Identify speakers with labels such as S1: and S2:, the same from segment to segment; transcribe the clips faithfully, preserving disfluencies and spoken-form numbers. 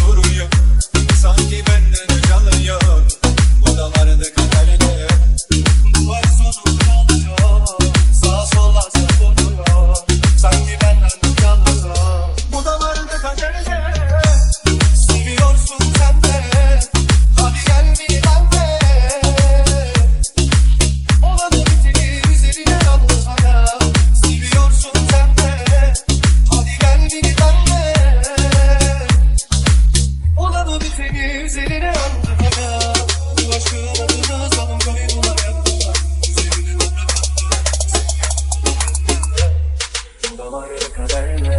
S1: vuruyor, sanki benden öc alıyor. Bu da vardı kaderine. Bu ay sonu oluyor, sağa sola savuruyor, sanki benden öc alıyor. Bu da vardı kaderine. Seviyorsun sen de, hadi gel bir benle. Olanı biteni üzerine aldı hayat. Seviyorsun sen de, hadi gel bir benle. Olanı biteni üzerine aldı hayat. Bu aşkın adını zalim koydular yaptılar. Üzerine bıraktılar. Bu da vardı kaderine.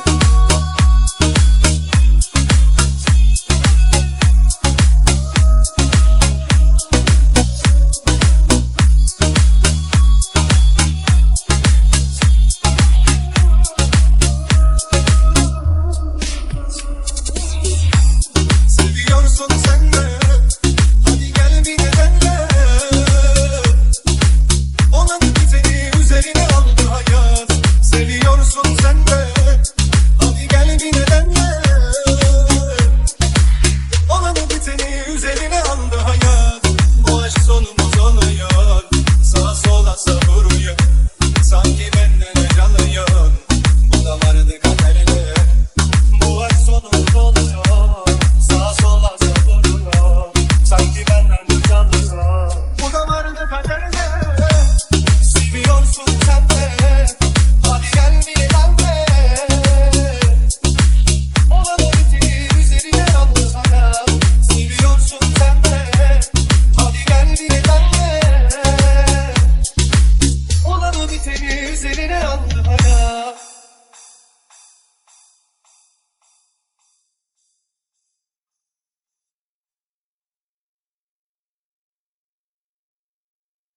S1: Seviyorsun sen de, hadi gel bir nedenle. Olanı biteni üzerine aldı hayat. Seviyorsun sen de, hadi gel bir nedenle. Olanı biteni üzerine aldı hayat. Bu aşk sonumuz oluyor, sağa sola savuruyor, sanki benden öc alıyor. Bu da vardı kaderine. Bu aşk sonumuz oluyor, sağa sola savuruyor, sanki benden öc alıyor. Bu da vardı kaderine. Seviyorsun sen de, hadi gel bir benle. Olanı biteni üzerine aldı hayat. Seviyorsun sen de, hadi gel bir benle. Olanı biteni üzerine aldı hayat.